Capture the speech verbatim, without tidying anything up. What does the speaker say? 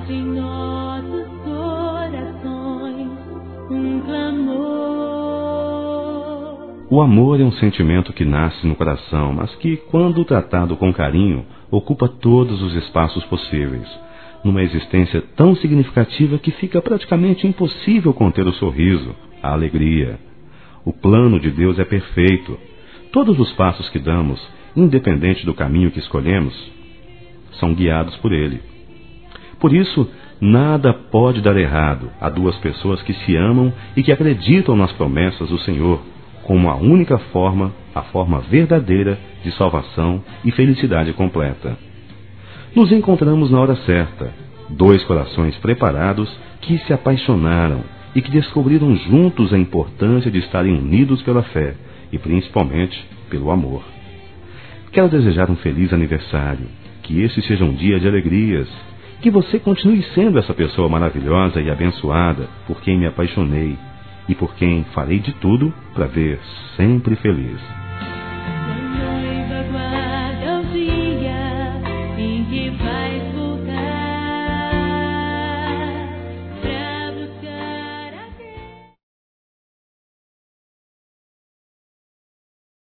Arde em nossos corações um clamor. O amor é um sentimento que nasce no coração, mas que, quando tratado com carinho, ocupa todos os espaços possíveis, numa existência tão significativa que fica praticamente impossível conter o sorriso, a alegria. O plano de Deus é perfeito. Todos os passos que damos, independente do caminho que escolhemos, são guiados por Ele. Por isso, nada pode dar errado a duas pessoas que se amam e que acreditam nas promessas do Senhor como a única forma, a forma verdadeira de salvação e felicidade completa. Nos encontramos na hora certa, dois corações preparados que se apaixonaram e que descobriram juntos a importância de estarem unidos pela fé e principalmente pelo amor. Quero desejar um feliz aniversário, que esse seja um dia de alegrias, que você continue sendo essa pessoa maravilhosa e abençoada por quem me apaixonei e por quem farei de tudo para ver sempre feliz.